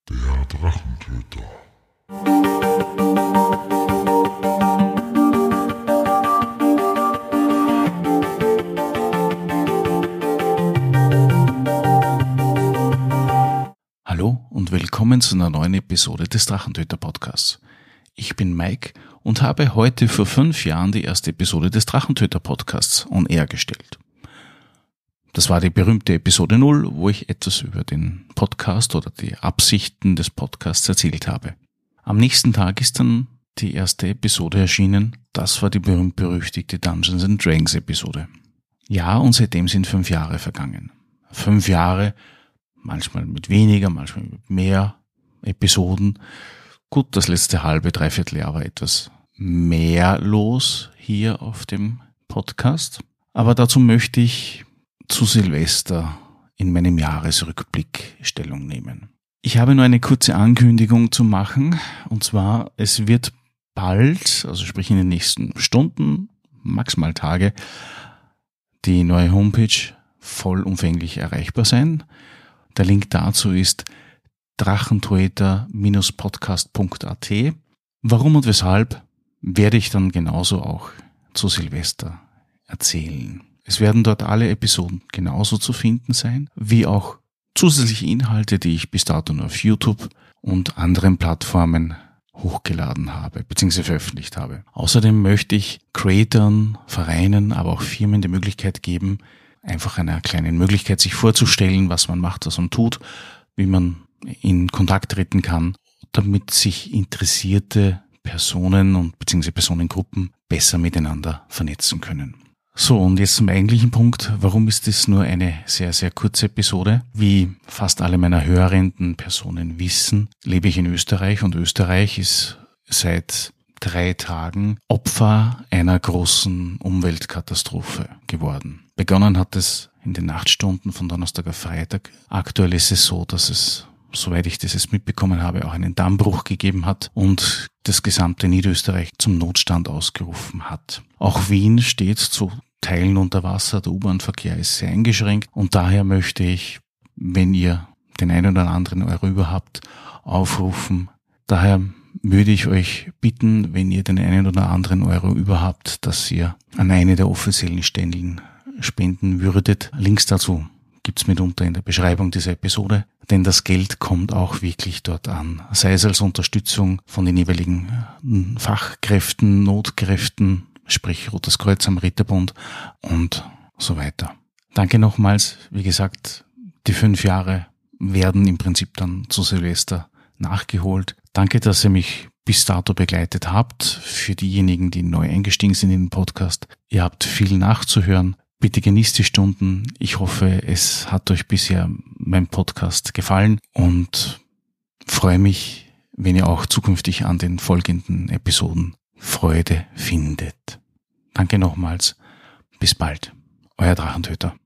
Der Drachentöter. Hallo und willkommen zu einer neuen Episode des Drachentöter Podcasts. Ich bin Mike und habe heute vor 5 Jahren die erste Episode des Drachentöter Podcasts on Air gestellt. Das war die berühmte Episode 0, wo ich etwas über den Podcast oder die Absichten des Podcasts erzählt habe. Am nächsten Tag ist dann die erste Episode erschienen. Das war die berühmt-berüchtigte Dungeons & Dragons Episode. Ja, und seitdem sind 5 Jahre vergangen. 5 Jahre, manchmal mit weniger, manchmal mit mehr Episoden. Gut, das letzte halbe, dreiviertel Jahr war etwas mehr los hier auf dem Podcast. Aber dazu möchte ich zu Silvester in meinem Jahresrückblick Stellung nehmen. Ich habe nur eine kurze Ankündigung zu machen, und zwar, es wird bald, also sprich in den nächsten Stunden, maximal Tage, die neue Homepage vollumfänglich erreichbar sein. Der Link dazu ist drachentöter-podcast.at. Warum und weshalb, werde ich dann genauso auch zu Silvester erzählen. Es werden dort alle Episoden genauso zu finden sein, wie auch zusätzliche Inhalte, die ich bis dato nur auf YouTube und anderen Plattformen hochgeladen habe, bzw. veröffentlicht habe. Außerdem möchte ich Creatern, Vereinen, aber auch Firmen die Möglichkeit geben, einfach einer kleinen Möglichkeit, sich vorzustellen, was man macht, was man tut, wie man in Kontakt treten kann, damit sich interessierte Personen und bzw. Personengruppen besser miteinander vernetzen können. So, und jetzt zum eigentlichen Punkt. Warum ist es nur eine sehr, sehr kurze Episode? Wie fast alle meiner hörenden Personen wissen, lebe ich in Österreich, und Österreich ist seit 3 Tagen Opfer einer großen Umweltkatastrophe geworden. Begonnen hat es in den Nachtstunden von Donnerstag auf Freitag. Aktuell ist es so, dass es, soweit ich das jetzt mitbekommen habe, auch einen Dammbruch gegeben hat und das gesamte Niederösterreich zum Notstand ausgerufen hat. Auch Wien steht zu Teilen unter Wasser, der U-Bahn-Verkehr ist sehr eingeschränkt, und daher möchte ich, wenn ihr den einen oder anderen Euro überhaupt, aufrufen. Daher würde ich euch bitten, wenn ihr den einen oder anderen Euro überhaupt, dass ihr an eine der offiziellen Stellen spenden würdet. Links dazu gibt's mitunter in der Beschreibung dieser Episode, denn das Geld kommt auch wirklich dort an. Sei es als Unterstützung von den jeweiligen Fachkräften, Notkräften, sprich Rotes Kreuz, Samariterbund und so weiter. Danke nochmals. Wie gesagt, die 5 Jahre werden im Prinzip dann zu Silvester nachgeholt. Danke, dass ihr mich bis dato begleitet habt. Für diejenigen, die neu eingestiegen sind in den Podcast, ihr habt viel nachzuhören. Bitte genießt die Stunden. Ich hoffe, es hat euch bisher mein Podcast gefallen und freue mich, wenn ihr auch zukünftig an den folgenden Episoden Freude findet. Danke nochmals. Bis bald. Euer Drachentöter.